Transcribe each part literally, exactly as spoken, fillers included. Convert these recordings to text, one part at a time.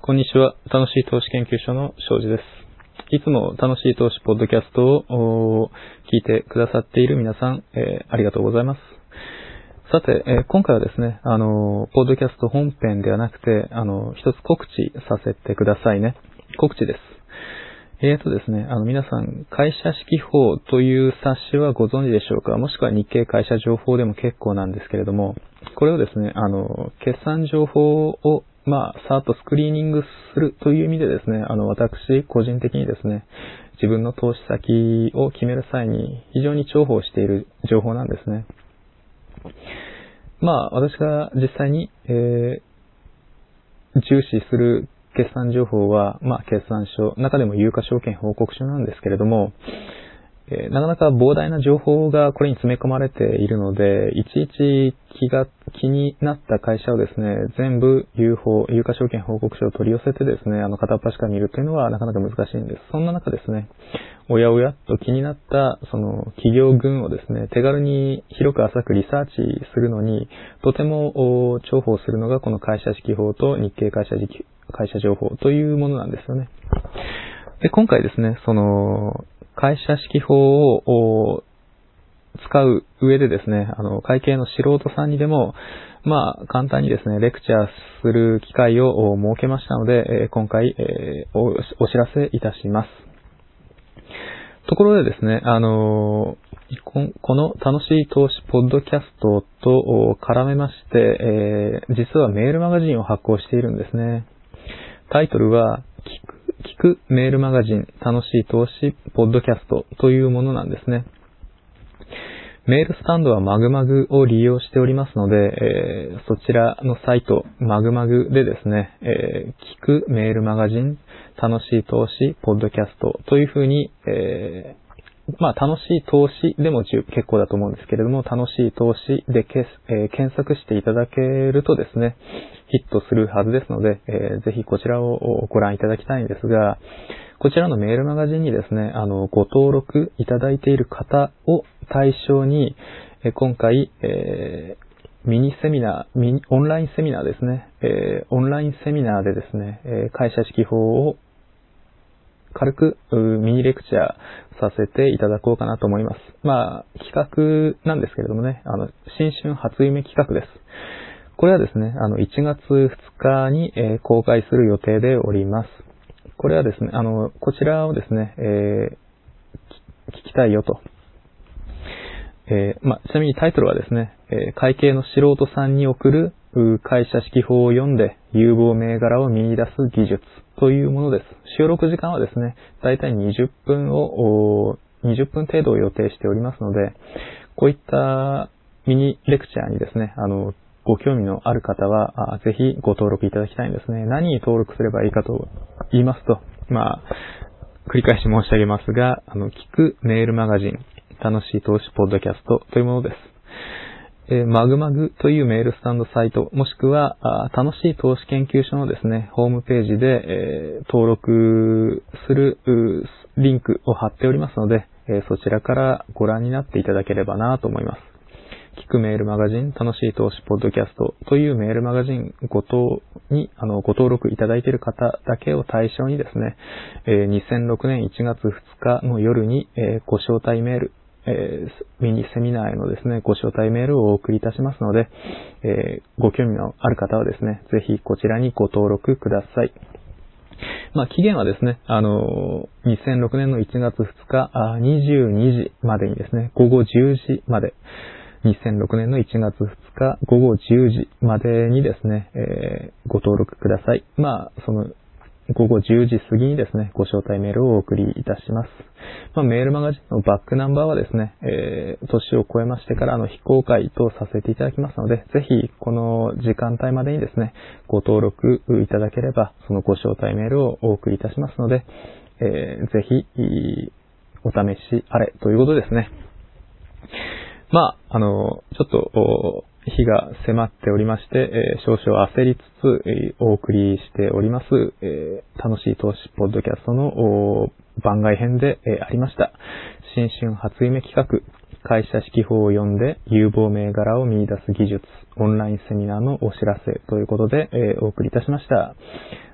こんにちは。楽しい投資研究所の庄司です。いつも楽しい投資ポッドキャストを聞いてくださっている皆さん、えー、ありがとうございます。さて、えー、今回はですね、あの、ポッドキャスト本編ではなくて、あの、一つ告知させてくださいね。告知です。えーとですね、あの、皆さん、会社指揮法という冊子はご存知でしょうか？もしくは日経会社情報でも結構なんですけれども、これをですね、あの、決算情報をまあ、さーっとスクリーニングするという意味でですね、あの、私、個人的にですね、自分の投資先を決める際に非常に重宝している情報なんですね。まあ、私が実際に、えー、重視する決算情報は、まあ、決算書、中でも有価証券報告書なんですけれども、えー、なかなか膨大な情報がこれに詰め込まれているので、いちいち気が、気になった会社をですね、全部有報、有価証券報告書を取り寄せてですね、あの片っ端から見るというのはなかなか難しいんです。そんな中ですね、おやおやと気になったその企業群をですね、手軽に広く浅くリサーチするのに、とても重宝するのがこの会社指揮法と日経会社会社情報というものなんですよね。で、今回ですね、その、会社指揮法を使う上でですね、あの、会計の素人さんにでも、まあ、簡単にですね、レクチャーする機会を設けましたので、今回、えー、お、お知らせいたします。ところでですね、あの、この楽しい投資ポッドキャストと絡めまして、えー、実はメールマガジンを発行しているんですね。タイトルは、聞くメールマガジン楽しい投資ポッドキャストというものなんですね。メールスタンドはマグマグを利用しておりますので、えー、そちらのサイトマグマグでですね、えー、聞くメールマガジン楽しい投資ポッドキャストというふうに、えーまあ、楽しい投資でも結構だと思うんですけれども、楽しい投資でけ、えー、検索していただけるとですね、ヒットするはずですので、えー、ぜひこちらをご覧いただきたいんですが、こちらのメールマガジンにですね、あの、ご登録いただいている方を対象に、えー、今回、えー、ミニセミナー、ミニ、オンラインセミナーですね、えー、オンラインセミナーでですね、えー、会社指揮法を軽くミニレクチャーさせていただこうかなと思います。まあ、企画なんですけれどもね、あの、新春初夢企画です。これはですね、あの、いちがつふつかに、えー、公開する予定でおります。これはですね、あの、こちらをですね、えー、聞きたいよと。えー、まあ、ちなみにタイトルはですね、えー、会計の素人さんに送る会社指揮法を読んで有望銘柄を見出す技術というものです。収録時間はですね、だいたいにじゅっぷんを、にじゅっぷん程度を予定しておりますので、こういったミニレクチャーにですね、あの、ご興味のある方は、ぜひご登録いただきたいんですね。何に登録すればいいかと言いますと、まあ、繰り返し申し上げますが、あの、聞くメールマガジン、楽しい投資ポッドキャストというものです。えー、マグマグというメールスタンドサイト、もしくは楽しい投資研究所のですね、ホームページで、えー、登録するリンクを貼っておりますので、えー、そちらからご覧になっていただければなと思います。聞くメールマガジン、楽しい投資ポッドキャストというメールマガジンごとにあのご登録いただいている方だけを対象にですね、えー、にせんろくねんいちがつふつかの夜に、えー、ご招待メール、えー、ミニセミナーへのですね、ご招待メールをお送りいたしますので、えー、ご興味のある方はですね、ぜひこちらにご登録ください。まあ、期限はですね、あの、にせんろくねんのいちがつふつか、にじゅうにじまでにですね、ごごじゅうじまで、にせんろくねんのいちがつふつかごごじゅうじまでにですね、えー、ご登録ください。まあ、その、ごごじゅうじ過ぎにですね、ご招待メールをお送りいたします。まあ、メールマガジンのバックナンバーはですね、えー、年を超えましてからの非公開とさせていただきますので、ぜひこの時間帯までにですね、ご登録いただければ、そのご招待メールをお送りいたしますので、えー、ぜひ、お試しあれということですね。まあ、あの、ちょっと、日が迫っておりまして、えー、少々焦りつつ、えー、お送りしております、えー、楽しい投資ポッドキャストの番外編で、えー、ありました。新春初夢企画、会社指揮法を読んで有望銘柄を見出す技術、オンラインセミナーのお知らせということで、えー、お送りいたしました。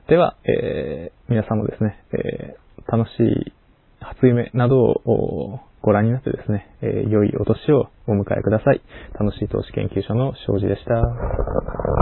では、えー、皆さんもですね、えー、楽しい初夢などをご覧になってですね、えー、良いお年をお迎えください。楽しい投資研究所の庄司でした。